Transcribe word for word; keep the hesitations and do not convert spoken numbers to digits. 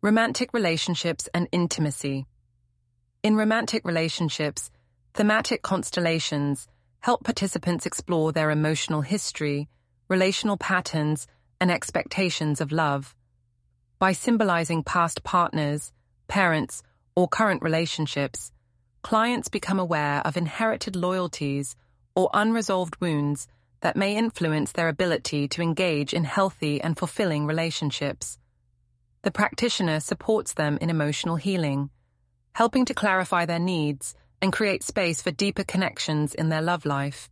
Romantic relationships and intimacy. In romantic relationships, thematic constellations help participants explore their emotional history, relational patterns, and expectations of love. By symbolizing past partners, parents, or current relationships, clients become aware of inherited loyalties or unresolved wounds that may influence their ability to engage in healthy and fulfilling relationships. The practitioner supports them in emotional healing, helping to clarify their needs and create space for deeper connections in their love life.